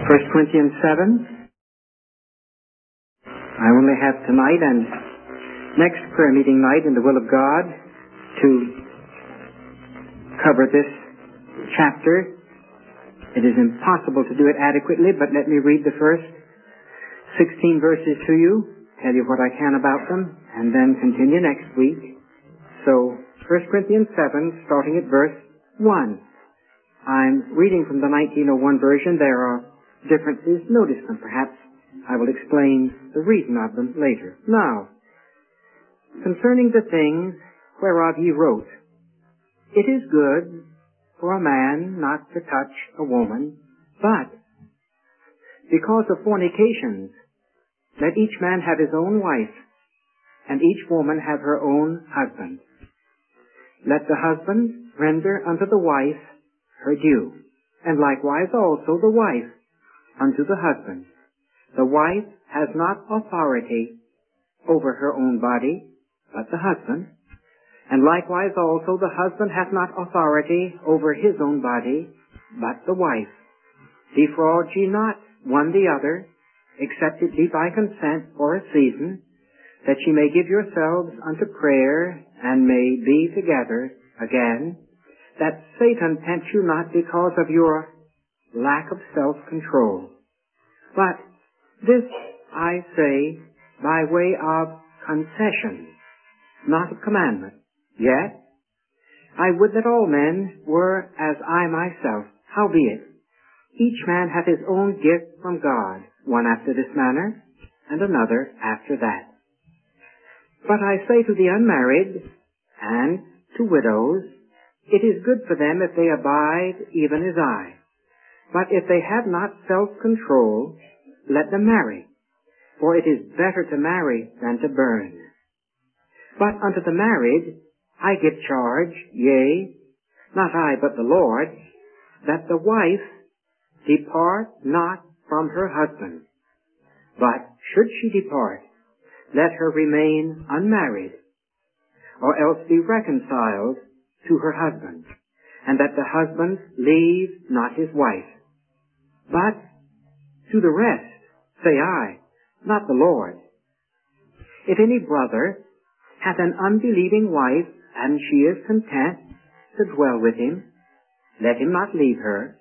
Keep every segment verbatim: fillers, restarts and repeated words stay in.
First Corinthians seven. I only have tonight and next prayer meeting night in the will of God to cover this chapter. It is impossible to do it adequately, but let me read the first sixteen verses to you, tell you what I can about them, and then continue next week. So, First Corinthians seven, starting at verse one. I'm reading from the nineteen oh one version. There are differences. Notice them. Perhaps I will explain the reason of them later. Now, concerning the things whereof ye wrote, it is good for a man not to touch a woman, but because of fornications, let each man have his own wife, and each woman have her own husband. Let the husband render unto the wife her due, and likewise also the wife unto the husband. The wife has not authority over her own body, but the husband. And likewise also the husband hath not authority over his own body, but the wife. Defraud ye not one the other, except it be by consent for a season, that ye may give yourselves unto prayer, and may be together again, that Satan tempt you not because of your lack of self-control. But this I say by way of concession, not of commandment. Yet I would that all men were as I myself. Howbeit, each man hath his own gift from God, one after this manner, and another after that. But I say to the unmarried and to widows, it is good for them if they abide even as I. But if they have not self-control, let them marry, for it is better to marry than to burn. But unto the married I give charge, yea, not I but the Lord, that the wife depart not from her husband. But should she depart, let her remain unmarried, or else be reconciled to her husband, and that the husband leave not his wife. But to the rest say I, not the Lord. If any brother hath an unbelieving wife, and she is content to dwell with him, let him not leave her.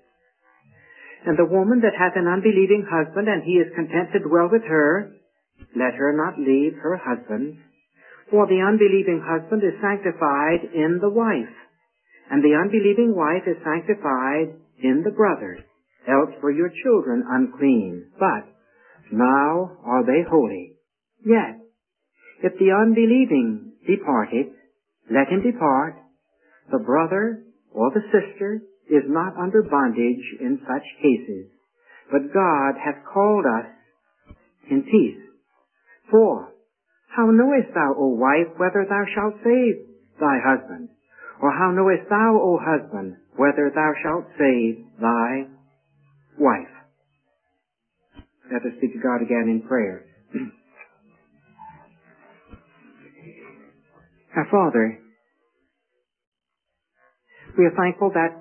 And the woman that hath an unbelieving husband, and he is content to dwell with her, let her not leave her husband. For the unbelieving husband is sanctified in the wife, and the unbelieving wife is sanctified in the brother. Else were your children unclean, but now are they holy. Yet, if the unbelieving departed, let him depart. The brother or the sister is not under bondage in such cases, but God hath called us in peace. For how knowest thou, O wife, whether thou shalt save thy husband? Or how knowest thou, O husband, whether thou shalt save thy wife? Let us speak to God again in prayer. Our Father, we are thankful that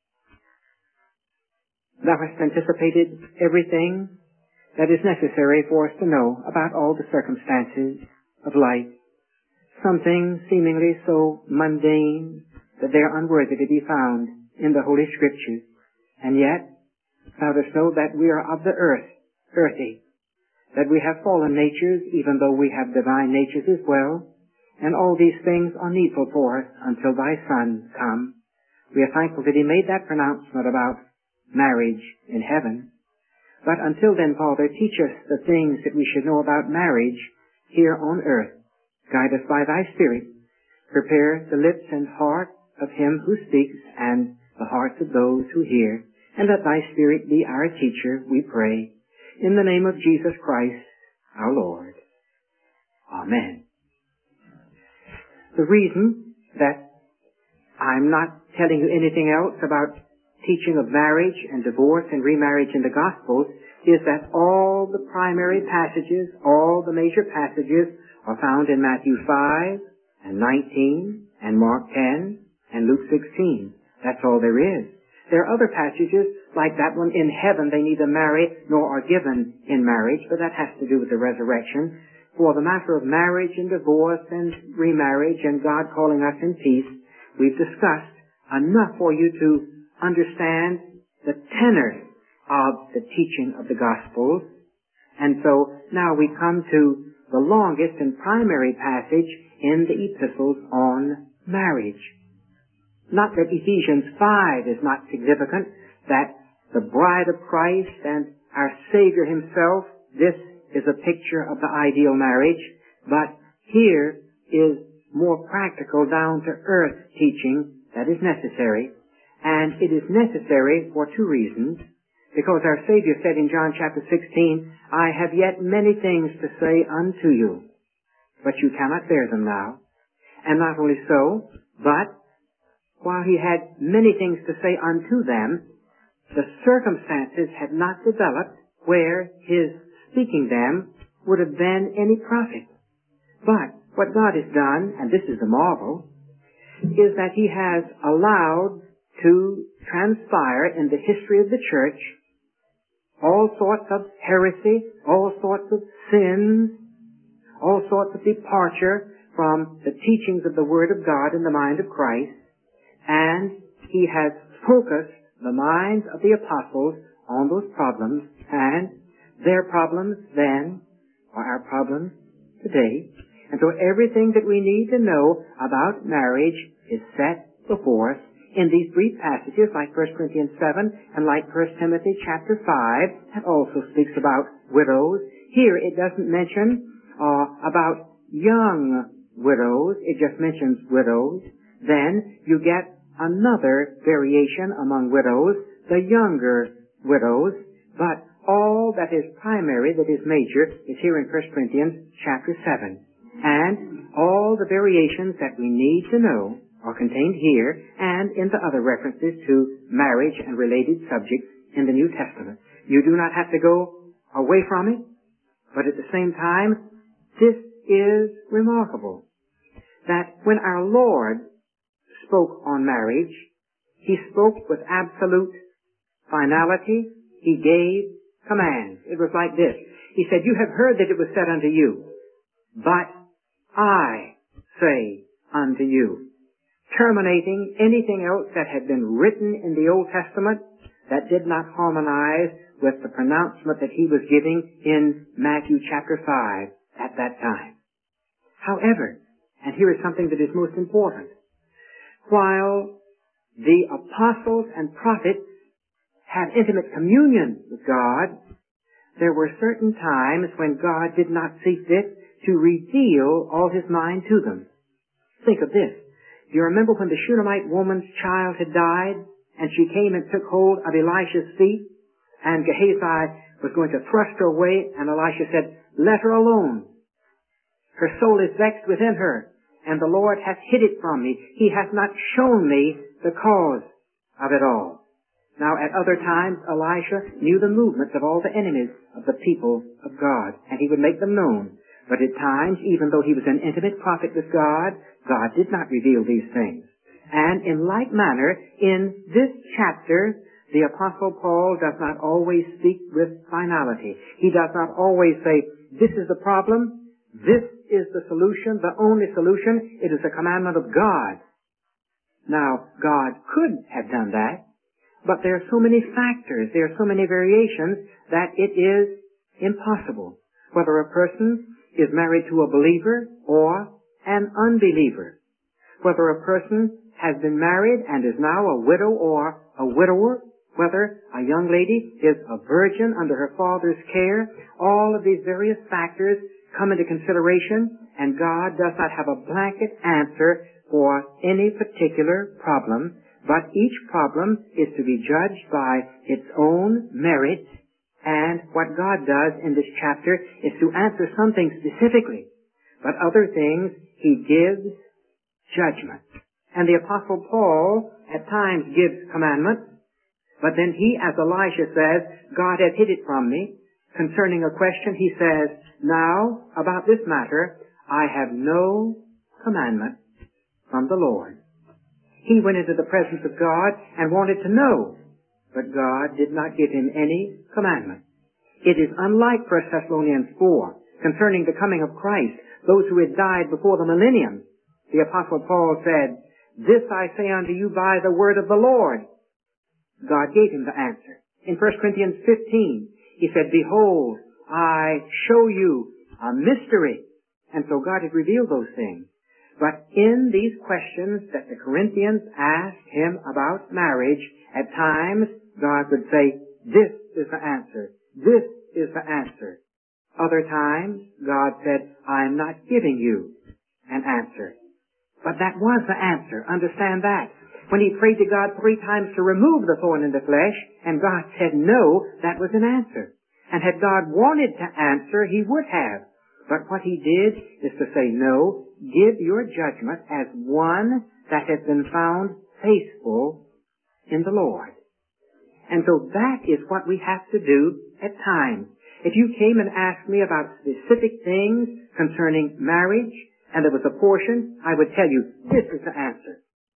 Thou hast anticipated everything that is necessary for us to know about all the circumstances of life. Some things seemingly so mundane that they are unworthy to be found in the Holy Scriptures. And yet, Thou dost know that we are of the earth, earthy, that we have fallen natures even though we have divine natures as well, and all these things are needful for us until Thy Son come. We are thankful that He made that pronouncement about marriage in heaven. But until then, Father, teach us the things that we should know about marriage here on earth. Guide us by Thy Spirit. Prepare the lips and heart of him who speaks and the hearts of those who hear. And let Thy Spirit be our teacher, we pray. In the name of Jesus Christ, our Lord. Amen. The reason that I'm not telling you anything else about teaching of marriage and divorce and remarriage in the Gospels is that all the primary passages, all the major passages are found in Matthew five and nineteen and Mark ten and Luke sixteen. That's all there is. There are other passages like that one, in heaven they neither marry nor are given in marriage, but that has to do with the resurrection. For the matter of marriage and divorce and remarriage and God calling us in peace, we've discussed enough for you to understand the tenor of the teaching of the Gospels. And so now we come to the longest and primary passage in the epistles on marriage. Not that Ephesians five is not significant, that the bride of Christ and our Savior Himself, this is a picture of the ideal marriage, but here is more practical, down-to-earth teaching that is necessary, and it is necessary for two reasons. Because our Savior said in John chapter sixteen, I have yet many things to say unto you, but you cannot bear them now. And not only so, but while He had many things to say unto them, the circumstances had not developed where His speaking them would have been any profit. But what God has done, and this is the marvel, is that He has allowed to transpire in the history of the church all sorts of heresy, all sorts of sins, all sorts of departure from the teachings of the Word of God in the mind of Christ, and He has focused the minds of the apostles on those problems, and their problems then are our problems today. And so everything that we need to know about marriage is set before us in these brief passages like First Corinthians seven and like First Timothy chapter five, that also speaks about widows. Here it doesn't mention uh, about young widows, it just mentions widows. Then you get another variation among widows, the younger widows, but all that is primary, that is major, is here in First Corinthians chapter seven. And all the variations that we need to know are contained here and in the other references to marriage and related subjects in the New Testament. You do not have to go away from it, but at the same time, this is remarkable, that when our Lord spoke on marriage, He spoke with absolute finality. He gave commands. It was like this. He said, you have heard that it was said unto you, but I say unto you. Terminating anything else that had been written in the Old Testament that did not harmonize with the pronouncement that He was giving in Matthew chapter five at that time. However, and here is something that is most important, while the apostles and prophets had intimate communion with God, there were certain times when God did not see fit to reveal all His mind to them. Think of this. Do you remember when the Shunammite woman's child had died, and she came and took hold of Elisha's feet, and Gehazi was going to thrust her away, and Elisha said, let her alone. Her soul is vexed within her, and the Lord hath hid it from me. He hath not shown me the cause of it all. Now, at other times, Elisha knew the movements of all the enemies of the people of God, and he would make them known. But at times, even though he was an intimate prophet with God, God did not reveal these things. And in like manner, in this chapter, the Apostle Paul does not always speak with finality. He does not always say, this is the problem, this is the solution, the only solution, it is the commandment of God. Now, God could have done that, but there are so many factors, there are so many variations, that it is impossible. Whether a person is married to a believer or an unbeliever, whether a person has been married and is now a widow or a widower, whether a young lady is a virgin under her father's care, all of these various factors come into consideration, and God does not have a blanket answer for any particular problem, but each problem is to be judged by its own merit. And what God does in this chapter is to answer some things specifically, but other things He gives judgment. And the Apostle Paul at times gives commandments, but then he, as Elisha says, God hath hid it from me. Concerning a question, he says, now, about this matter, I have no commandment from the Lord. He went into the presence of God and wanted to know but God did not give him any commandment. It is unlike First Thessalonians four, concerning the coming of Christ, those who had died before the millennium. The Apostle Paul said, "This I say unto you by the word of the Lord." God gave him the answer. In First Corinthians fifteen, he said, "Behold, I show you a mystery." And so God had revealed those things. But in these questions that the Corinthians asked him about marriage, at times God would say, "This is the answer. This is the answer." Other times, God said, "I'm not giving you an answer." But that was the answer. Understand that. When he prayed to God three times to remove the thorn in the flesh, and God said no, that was an answer. And had God wanted to answer, he would have. But what he did is to say, "No, give your judgment as one that has been found faithful in the Lord." And so that is what we have to do at times. If you came and asked me about specific things concerning marriage, and there was a portion, I would tell you, this is the answer.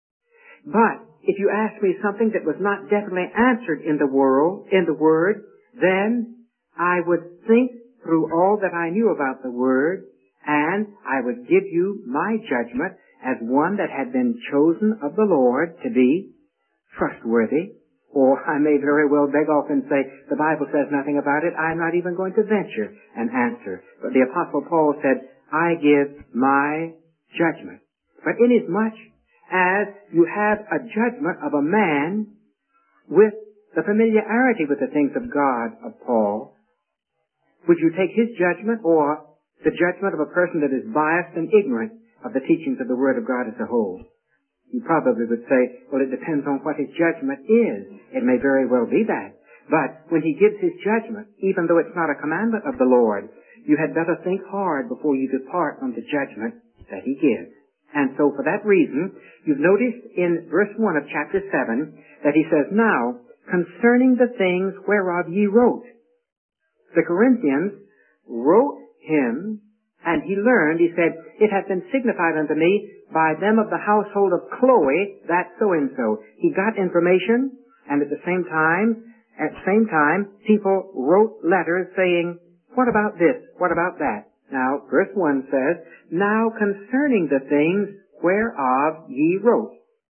But if you asked me something that was not definitely answered in the world, in the Word, then I would think through all that I knew about the Word, and I would give you my judgment as one that had been chosen of the Lord to be trustworthy. Or I may very well beg off and say, the Bible says nothing about it, I'm not even going to venture an answer. But the Apostle Paul said, "I give my judgment." But inasmuch as you have a judgment of a man with the familiarity with the things of God of Paul, would you take his judgment or the judgment of a person that is biased and ignorant of the teachings of the Word of God as a whole? You probably would say, well, it depends on what his judgment is. It may very well be that. But when he gives his judgment, even though it's not a commandment of the Lord, you had better think hard before you depart from the judgment that he gives. And so for that reason, you've noticed in verse one of chapter seven that he says, "Now, concerning the things whereof ye wrote." The Corinthians wrote him, and he learned, he said, "It hath been signified unto me by them of the household of Chloe, that so-and-so." He got information, and at the same time, at the same time, people wrote letters saying, "What about this? What about that?" Now, verse one says, "Now concerning the things whereof ye wrote."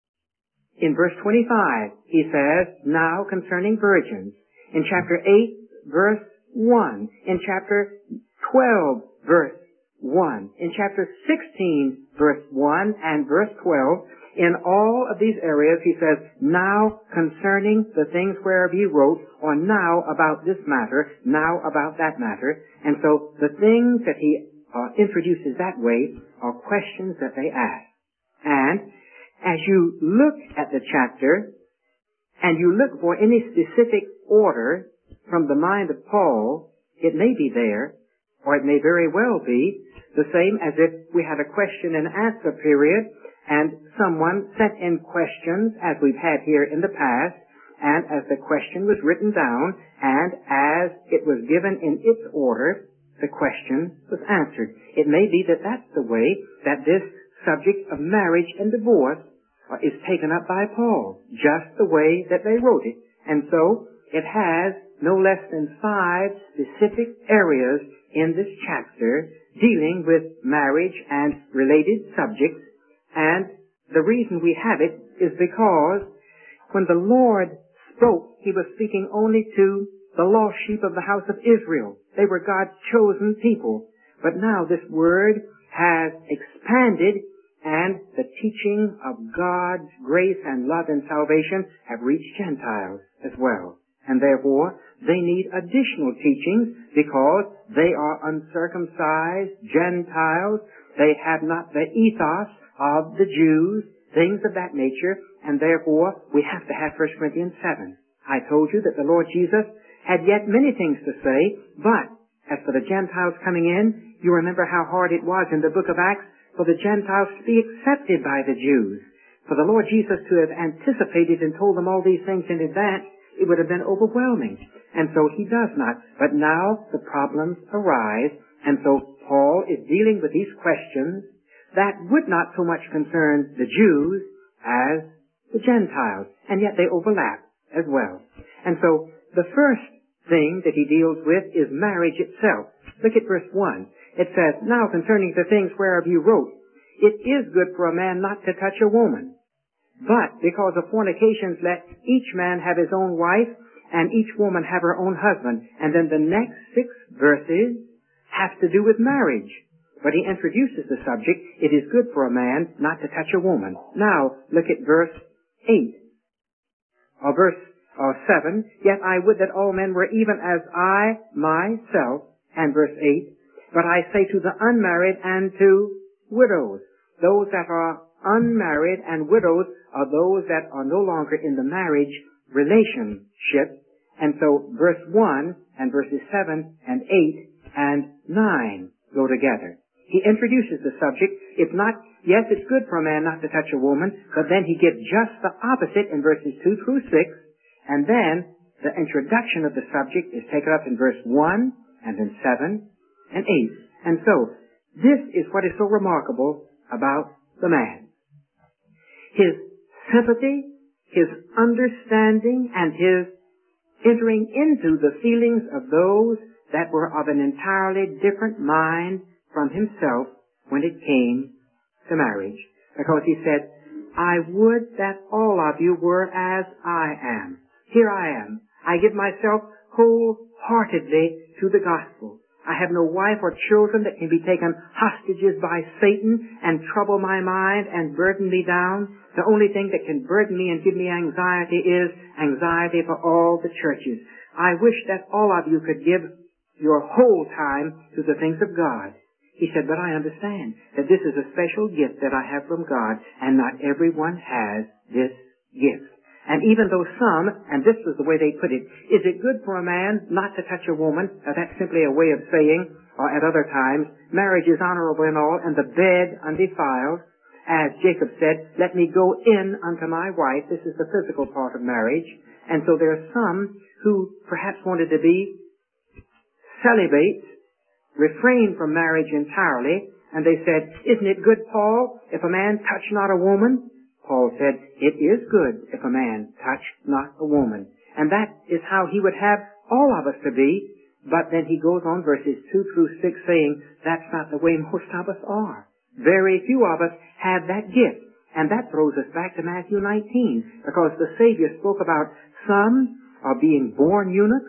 In verse twenty-five, he says, "Now concerning virgins." In chapter eight, verse one. In chapter twelve, verse one. In chapter sixteen, verse one and verse twelve, in all of these areas he says, "Now concerning the things whereof ye wrote," or "now about this matter," "now about that matter." And so the things that he uh, introduces that way are questions that they ask. And as you look at the chapter, and you look for any specific order from the mind of Paul, it may be there, or it may very well be the same as if we had a question and answer period, and someone sent in questions as we've had here in the past, and as the question was written down, and as it was given in its order, the question was answered. It may be that that's the way that this subject of marriage and divorce uh, is taken up by Paul, just the way that they wrote it. And so it has no less than five specific areas in this chapter dealing with marriage and related subjects. And the reason we have it is because when the Lord spoke, he was speaking only to the lost sheep of the house of Israel. They were God's chosen people. But now this word has expanded, and the teaching of God's grace and love and salvation have reached Gentiles as well. And therefore, they need additional teachings because they are uncircumcised Gentiles. They have not the ethos of the Jews, things of that nature, and therefore we have to have First Corinthians seven. I told you that the Lord Jesus had yet many things to say, but as for the Gentiles coming in, you remember how hard it was in the book of Acts for the Gentiles to be accepted by the Jews. For the Lord Jesus to have anticipated and told them all these things in advance, it would have been overwhelming. And so he does not. But now the problems arise, and so Paul is dealing with these questions that would not so much concern the Jews as the Gentiles, and yet they overlap as well. And so the first thing that he deals with is marriage itself. Look at verse one. It says, now concerning the things whereof you wrote, it is good for a man not to touch a woman. But because of fornications, let each man have his own wife, and each woman have her own husband. And then the next six verses have to do with marriage. But he introduces the subject, it is good for a man not to touch a woman. Now, look at verse eight. Or verse or seven. Yet I would that all men were even as I myself. And verse eight. But I say to the unmarried and to widows. Those that are unmarried and widows are those that are no longer in the marriage relationship. And so verse one and verses seven and eight and nine go together. He introduces the subject. It's not, yes, it's good for a man not to touch a woman, but then he gives just the opposite in verses two through six, and then the introduction of the subject is taken up in verse one and then seven and eight. And so, this is what is so remarkable about the man. His sympathy, his understanding, and his entering into the feelings of those that were of an entirely different mind from himself when it came to marriage. Because he said, I would that all of you were as I am. Here I am. I give myself wholeheartedly to the gospel. I have no wife or children that can be taken hostages by Satan and trouble my mind and burden me down. The only thing that can burden me and give me anxiety is anxiety for all the churches. I wish that all of you could give your whole time to the things of God. He said, but I understand that this is a special gift that I have from God, and not everyone has this gift. And even though some, and this was the way they put it, is it good for a man not to touch a woman? Now that's simply a way of saying, or at other times, marriage is honorable in all, and the bed undefiled. As Jacob said, let me go in unto my wife. This is the physical part of marriage. And so there are some who perhaps wanted to be celibate, refrain from marriage entirely, and they said, isn't it good, Paul, if a man touch not a woman? Paul said, it is good if a man touch not a woman. And that is how he would have all of us to be. But then he goes on verses two through six saying, that's not the way most of us are. Very few of us have that gift. And that throws us back to Matthew nineteen, because the Savior spoke about some are being born eunuchs,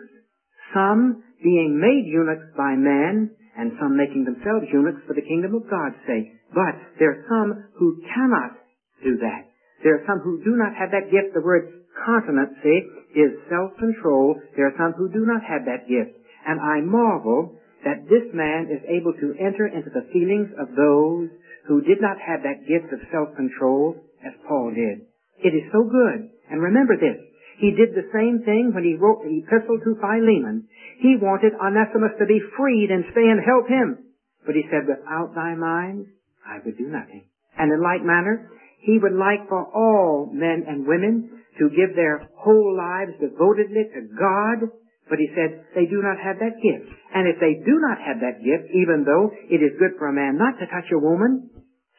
some being made eunuchs by men, and some making themselves eunuchs for the kingdom of God's sake. But there are some who cannot do that. There are some who do not have that gift. The word continency is self-control. There are some who do not have that gift. And I marvel that this man is able to enter into the feelings of those who did not have that gift of self-control as Paul did. It is so good. And remember this. He did the same thing when he wrote the epistle to Philemon. He wanted Onesimus to be freed and stay and help him. But he said, without thy mind, I would do nothing. And in like manner, he would like for all men and women to give their whole lives devotedly to God. But he said, they do not have that gift. And if they do not have that gift, even though it is good for a man not to touch a woman,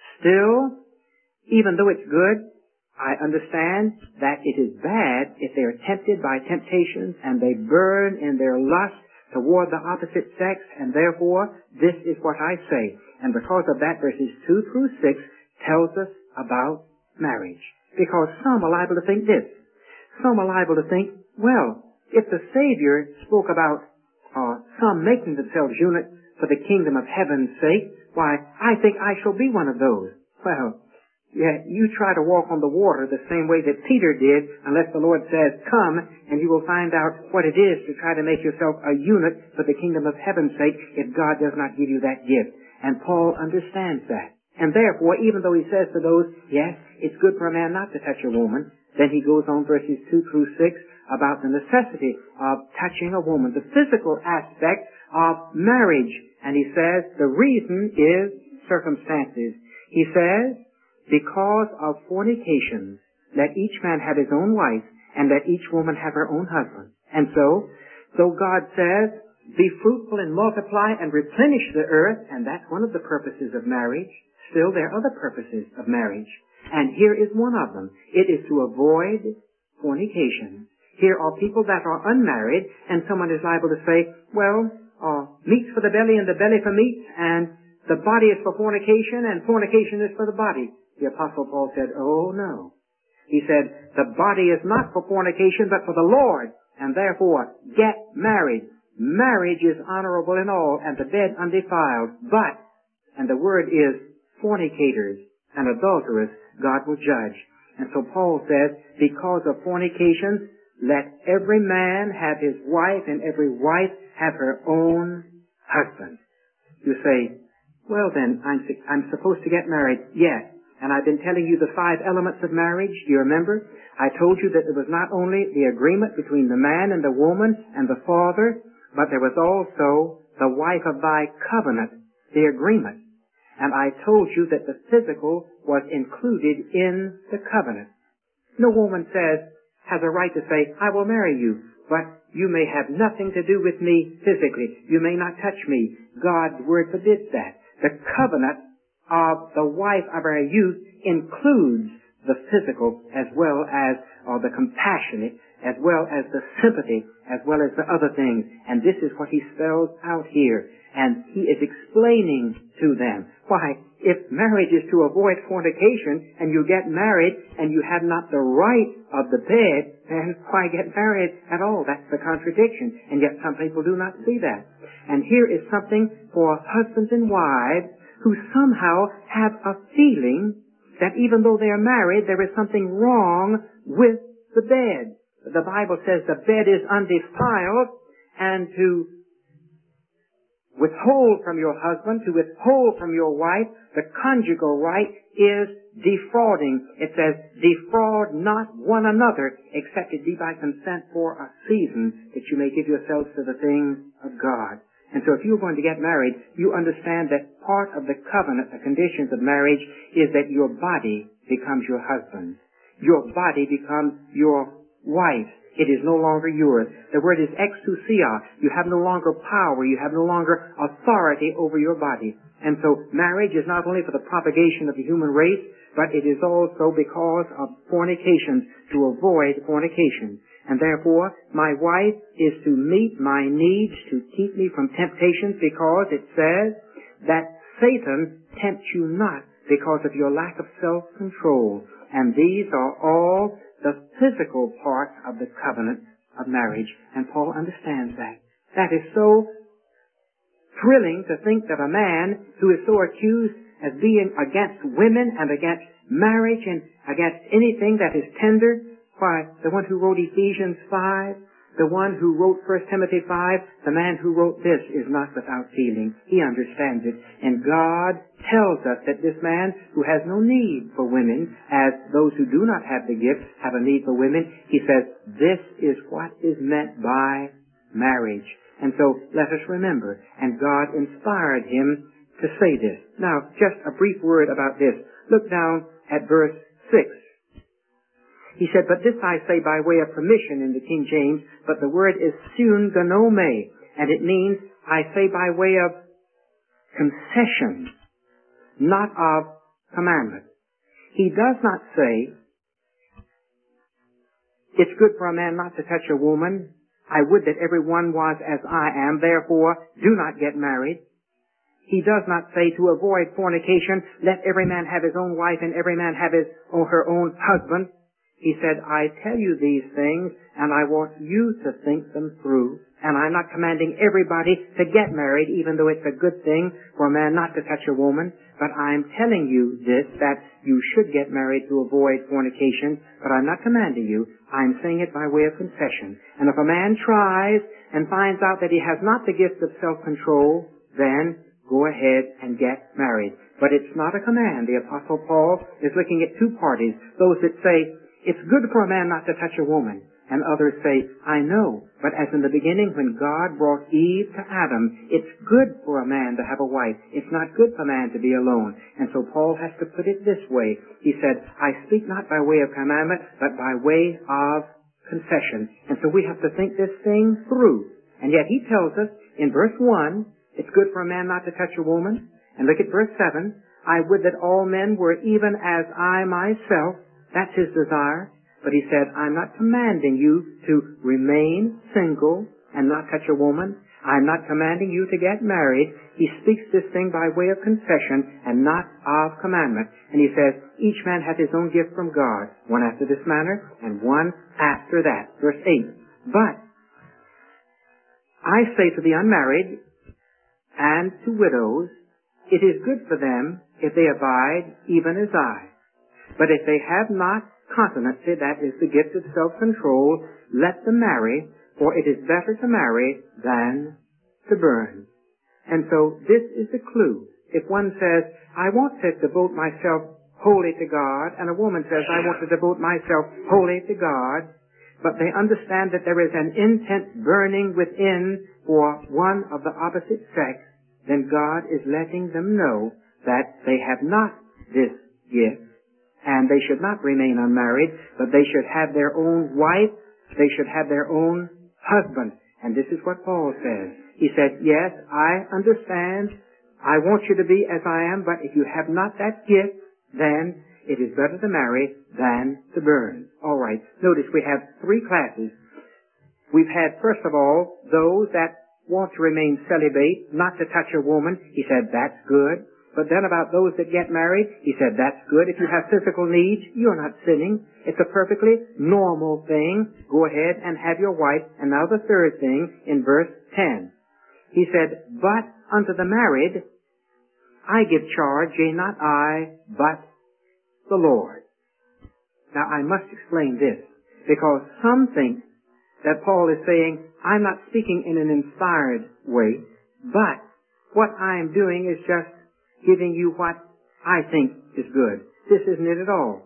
still, even though it's good, I understand that it is bad if they are tempted by temptations and they burn in their lust toward the opposite sex, and therefore, this is what I say. And because of that, verses two through six tells us about marriage. Because some are liable to think this. Some are liable to think, well, if the Savior spoke about uh, some making themselves eunuchs for the kingdom of heaven's sake, why, I think I shall be one of those. Well, yeah, you try to walk on the water the same way that Peter did, unless the Lord says, come, and you will find out what it is to try to make yourself a eunuch for the kingdom of heaven's sake if God does not give you that gift. And Paul understands that. And therefore, even though he says to those, yes, it's good for a man not to touch a woman, then he goes on verses two through six about the necessity of touching a woman, the physical aspect of marriage. And he says the reason is circumstances. He says, because of fornications, let each man have his own wife, and let each woman have her own husband. And so, though God says, be fruitful and multiply and replenish the earth, and that's one of the purposes of marriage, still there are other purposes of marriage. And here is one of them. It is to avoid fornication. Here are people that are unmarried, and someone is liable to say, well, uh, meat's for the belly and the belly for meat, and the body is for fornication, and fornication is for the body. The Apostle Paul said, oh no. He said, the body is not for fornication, but for the Lord, and therefore, get married. Marriage is honorable in all, and the bed undefiled. But, and the word is fornicators and adulterers, God will judge. And so Paul says, because of fornications, let every man have his wife, and every wife have her own husband. You say, well then, I'm, I'm supposed to get married. Yes. And I've been telling you the five elements of marriage. Do you remember? I told you that it was not only the agreement between the man and the woman and the father, but there was also the wife of thy covenant, the agreement. And I told you that the physical was included in the covenant. No woman says, has a right to say, I will marry you, but you may have nothing to do with me physically. You may not touch me. God's word forbids that. The covenant of the wife of our youth includes the physical as well as or the compassionate, as well as the sympathy, as well as the other things. And this is what he spells out here. And he is explaining to them. Why, if marriage is to avoid fornication and you get married and you have not the right of the bed, then why get married at all? That's the contradiction. And yet some people do not see that. And here is something for husbands and wives who somehow have a feeling that even though they are married, there is something wrong with the bed. The Bible says the bed is undefiled, and to withhold from your husband, to withhold from your wife, the conjugal right is defrauding. It says, defraud not one another, except it be by consent for a season, that you may give yourselves to the things of God. And so if you're going to get married, you understand that part of the covenant, the conditions of marriage, is that your body becomes your husband. Your body becomes your wife. It is no longer yours. The word is exousia. You have no longer power. You have no longer authority over your body. And so marriage is not only for the propagation of the human race, but it is also because of fornications, to avoid fornication. And therefore, my wife is to meet my needs, to keep me from temptations, because it says that Satan tempts you not because of your lack of self-control. And these are all the physical parts of the covenant of marriage. And Paul understands that. That is so thrilling to think that a man who is so accused as being against women and against marriage and against anything that is tender, why, the one who wrote Ephesians five, the one who wrote First Timothy five, the man who wrote this is not without feeling. He understands it. And God tells us that this man who has no need for women, as those who do not have the gift have a need for women, he says, this is what is meant by marriage. And so let us remember, and God inspired him to say this. Now, just a brief word about this. Look down at verse six. He said, but this I say by way of permission in the King James, but the word is sun gonome, and it means, I say by way of concession, not of commandment. He does not say, it's good for a man not to touch a woman. I would that everyone was as I am, therefore do not get married. He does not say to avoid fornication, let every man have his own wife and every man have his or her own husband. He said, I tell you these things, and I want you to think them through. And I'm not commanding everybody to get married, even though it's a good thing for a man not to touch a woman. But I'm telling you this, that you should get married to avoid fornication. But I'm not commanding you. I'm saying it by way of concession. And if a man tries and finds out that he has not the gift of self-control, then go ahead and get married. But it's not a command. The Apostle Paul is looking at two parties. Those that say, it's good for a man not to touch a woman. And others say, I know, but as in the beginning when God brought Eve to Adam, it's good for a man to have a wife. It's not good for a man to be alone. And so Paul has to put it this way. He said, I speak not by way of commandment, but by way of concession. And so we have to think this thing through. And yet he tells us in verse one, it's good for a man not to touch a woman. And look at verse seven, I would that all men were even as I myself. That's his desire. But he said, I'm not commanding you to remain single and not touch a woman. I'm not commanding you to get married. He speaks this thing by way of confession and not of commandment. And he says, each man hath his own gift from God, one after this manner and one after that. Verse eight. But I say to the unmarried and to widows, it is good for them if they abide even as I. But if they have not continency, that is the gift of self-control, let them marry, for it is better to marry than to burn. And so this is the clue. If one says, I want to devote myself wholly to God, and a woman says, I want to devote myself wholly to God, but they understand that there is an intense burning within for one of the opposite sex, then God is letting them know that they have not this gift, and they should not remain unmarried, but they should have their own wife, they should have their own husband. And this is what Paul says. He said, yes, I understand, I want you to be as I am, but if you have not that gift, then it is better to marry than to burn. All right. Notice we have three classes. We've had, first of all, those that want to remain celibate, not to touch a woman. He said, that's good. But then about those that get married, he said, that's good. If you have physical needs, you're not sinning. It's a perfectly normal thing. Go ahead and have your wife. And now the third thing in verse ten. He said, but unto the married I give charge, yea, not I, but the Lord. Now I must explain this, because some think that Paul is saying, I'm not speaking in an inspired way, but what I am doing is just giving you what I think is good. This isn't it at all.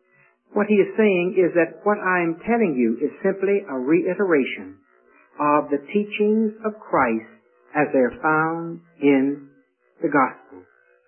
What he is saying is that what I am telling you is simply a reiteration of the teachings of Christ as they're found in the gospel.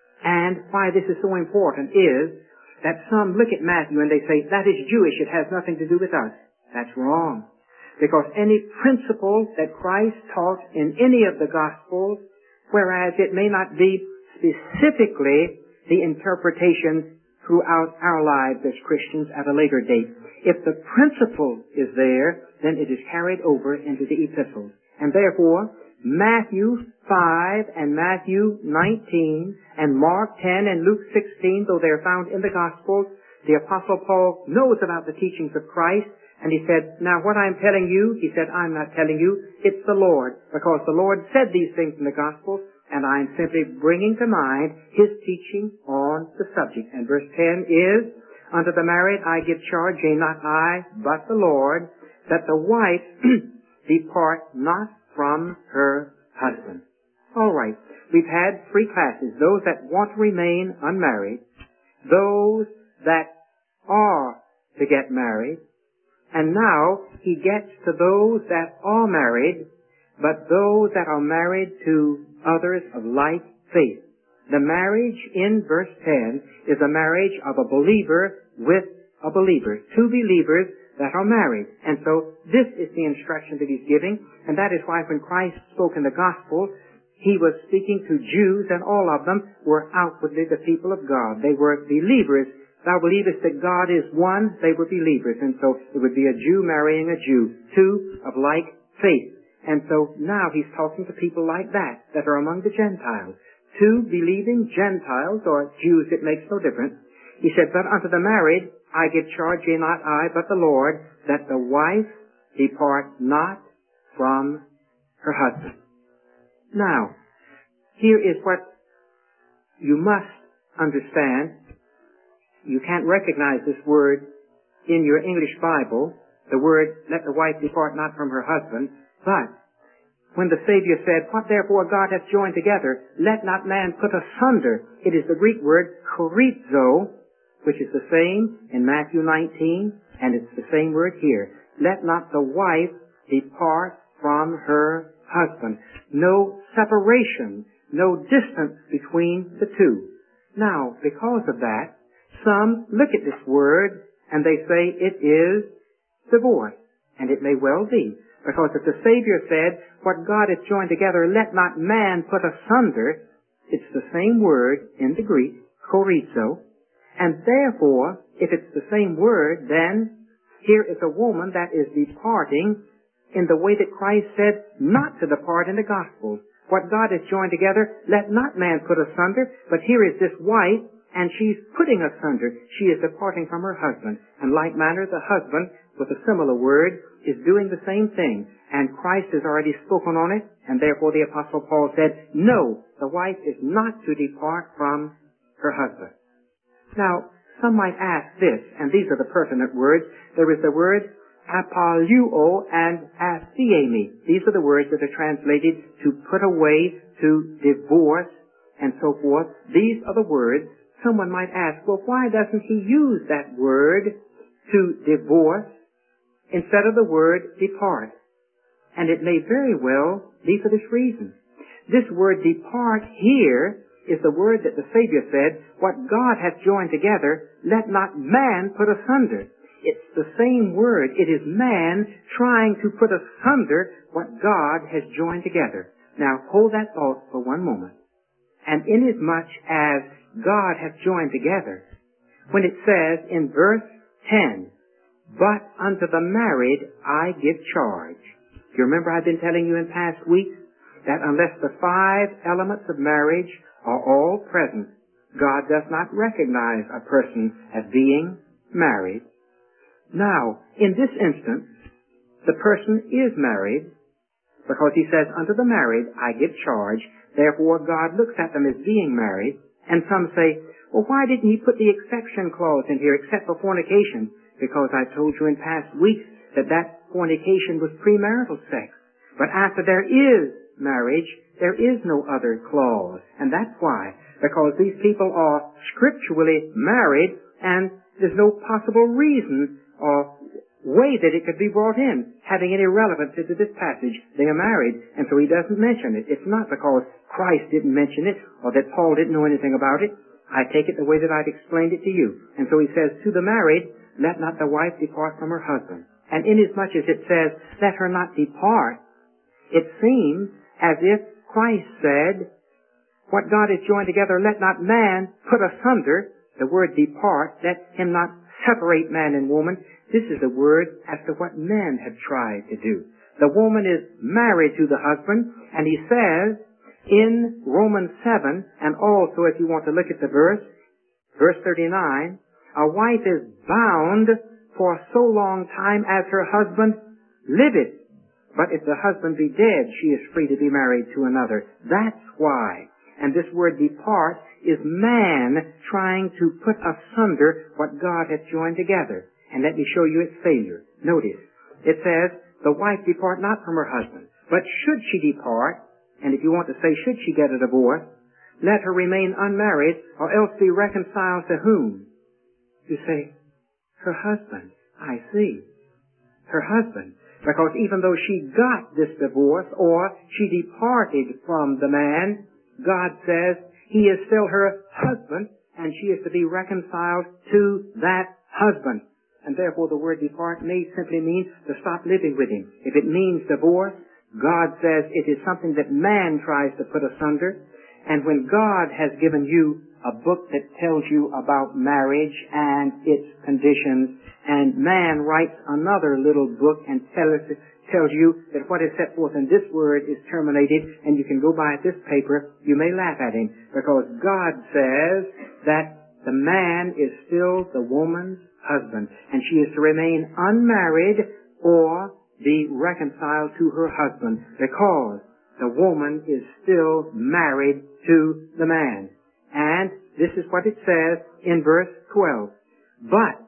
And why this is so important is that some look at Matthew and they say, that is Jewish, it has nothing to do with us. That's wrong. Because any principle that Christ taught in any of the Gospels, whereas it may not be specifically the interpretation throughout our lives as Christians at a later date, if the principle is there, then it is carried over into the epistles. And therefore, Matthew five and Matthew nineteen and Mark ten and Luke sixteen, though they're found in the Gospels, the Apostle Paul knows about the teachings of Christ, and he said, now what I'm telling you, he said, I'm not telling you, it's the Lord, because the Lord said these things in the Gospels, and I'm simply bringing to mind His teaching on the subject. And verse ten is, unto the married I give charge, yea, not I, but the Lord, that the wife depart not from her husband. All right. We've had three classes. Those that want to remain unmarried, those that are to get married, and now he gets to those that are married, but those that are married to others of like faith. The marriage in verse ten is a marriage of a believer with a believer. Two believers that are married. And so this is the instruction that he's giving, and that is why when Christ spoke in the gospel, he was speaking to Jews, and all of them were outwardly the people of God. They were believers. Thou believest that God is one, they were believers. And so it would be a Jew marrying a Jew, two of like faith. And so now he's talking to people like that, that are among the Gentiles. Two believing Gentiles, or Jews, it makes no difference. He said, but unto the married I give charge, yea, not I, but the Lord, that the wife depart not from her husband. Now, here is what you must understand. You can't recognize this word in your English Bible, the word, let the wife depart not from her husband, but when the Savior said, what therefore God hath joined together, let not man put asunder, it is the Greek word chorizo, which is the same in Matthew nineteen, and it's the same word here. Let not the wife depart from her husband. No separation, no distance between the two. Now, because of that, some look at this word and they say it is divorce. And it may well be. Because if the Savior said, what God hath joined together, let not man put asunder, it's the same word in the Greek, chorizo. And therefore, if it's the same word, then here is a woman that is departing in the way that Christ said not to depart in the gospel. What God has joined together, let not man put asunder. But here is this wife, and she's putting asunder. She is departing from her husband. In like manner, the husband, with a similar word, is doing the same thing. And Christ has already spoken on it, and therefore the Apostle Paul said, no, the wife is not to depart from her husband. Now, some might ask this, and these are the pertinent words. There is the word apoluo and athiemi. These are the words that are translated to put away, to divorce, and so forth. These are the words. Someone might ask, well, why doesn't he use that word to divorce instead of the word depart? And it may very well be for this reason. This word depart here is the word that the Savior said, what God hath joined together, let not man put asunder. It's the same word. It is man trying to put asunder what God has joined together. Now, hold that thought for one moment. And inasmuch as God hath joined together, when it says in verse ten, but unto the married I give charge. Do you remember I've been telling you in past weeks that unless the five elements of marriage are all present, God does not recognize a person as being married. Now, in this instance, the person is married because he says, unto the married I give charge. Therefore, God looks at them as being married. And some say, well, why didn't he put the exception clause in here except for fornication? Because I told you in past weeks that that fornication was premarital sex. But after there is marriage, there is no other clause. And that's why. Because these people are scripturally married, and there's no possible reason or way that it could be brought in, having any relevance to this passage. They are married, and so he doesn't mention it. It's not because Christ didn't mention it, or that Paul didn't know anything about it. I take it the way that I've explained it to you. And so he says, to the married, let not the wife depart from her husband. And inasmuch as it says, let her not depart, it seems as if Christ said, what God has joined together, let not man put asunder. The word depart, let him not separate man and woman. This is the word as to what men have tried to do. The woman is married to the husband, and he says in Romans seven, and also if you want to look at the verse, verse thirty-nine, a wife is bound for so long time as her husband liveth. But if the husband be dead, she is free to be married to another. That's why. And this word depart is man trying to put asunder what God hath joined together. And let me show you its failure. Notice, it says, the wife depart not from her husband, but should she depart, and if you want to say, should she get a divorce, let her remain unmarried, or else be reconciled to whom? You say, her husband. I see. Her husband. Because even though she got this divorce, or she departed from the man, God says he is still her husband, and she is to be reconciled to that husband. And therefore the word depart may simply mean to stop living with him. If it means divorce, God says it is something that man tries to put asunder. And when God has given you a book that tells you about marriage and its conditions, and man writes another little book and tells, tells you that what is set forth in this word is terminated, and you can go by this paper, you may laugh at him, because God says that the man is still the woman's husband, and she is to remain unmarried or be reconciled to her husband, because the woman is still married to the man. And this is what it says in verse twelve. But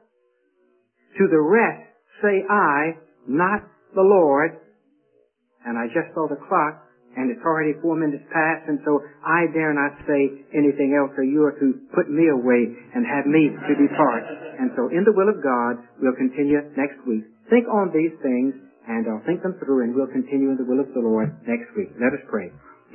to the rest say I, not the Lord. And I just saw the clock, and it's already four minutes past, and so I dare not say anything else, or you are to put me away and have me to depart. And so in the will of God, we'll continue next week. Think on these things, and I'll think them through, and we'll continue in the will of the Lord next week. Let us pray.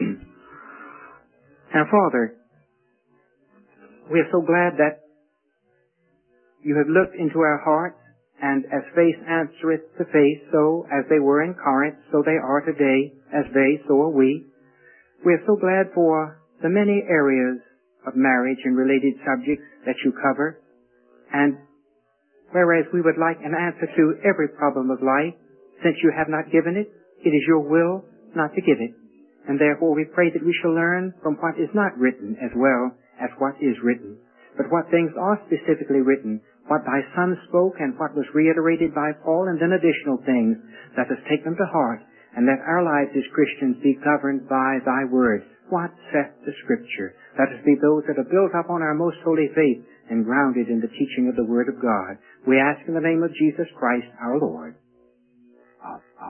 Now, Father, we are so glad that you have looked into our hearts, and as face answereth to face, so as they were in Corinth, so they are today, as they, so are we. We are so glad for the many areas of marriage and related subjects that you cover. And whereas we would like an answer to every problem of life. Since you have not given it, it is your will not to give it. And therefore we pray that we shall learn from what is not written as well as what is written. But what things are specifically written, what thy Son spoke and what was reiterated by Paul, and then additional things, let us take them to heart, and let our lives as Christians be governed by thy word. What saith the Scripture? Let us be those that are built up on our most holy faith and grounded in the teaching of the Word of God. We ask in the name of Jesus Christ our Lord.